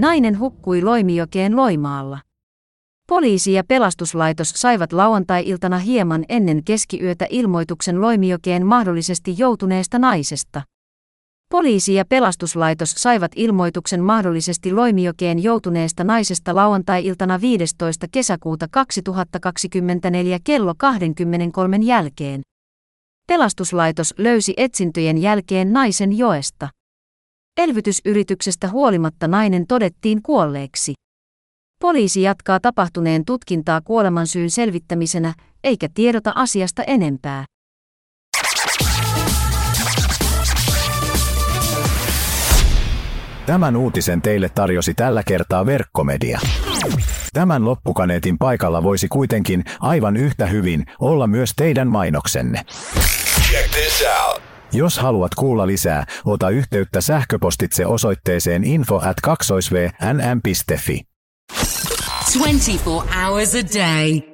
Nainen hukkui Loimijokeen Loimaalla. Poliisi ja pelastuslaitos saivat lauantai-iltana hieman ennen keskiyötä ilmoituksen Loimijokeen mahdollisesti joutuneesta naisesta. Poliisi ja pelastuslaitos saivat ilmoituksen mahdollisesti Loimijokeen joutuneesta naisesta lauantai-iltana 15. kesäkuuta 2024 kello 23 jälkeen. Pelastuslaitos löysi etsintöjen jälkeen naisen joesta. Elvytysyrityksestä huolimatta nainen todettiin kuolleeksi. Poliisi jatkaa tapahtuneen tutkintaa kuolemansyyn selvittämisenä, eikä tiedota asiasta enempää. Tämän uutisen teille tarjosi tällä kertaa Verkkomedia. Tämän loppukaneetin paikalla voisi kuitenkin aivan yhtä hyvin olla myös teidän mainoksenne. Check this out. Jos haluat kuulla lisää, ota yhteyttä sähköpostitse osoitteeseen info@2vnm.fi. 24 hours a day.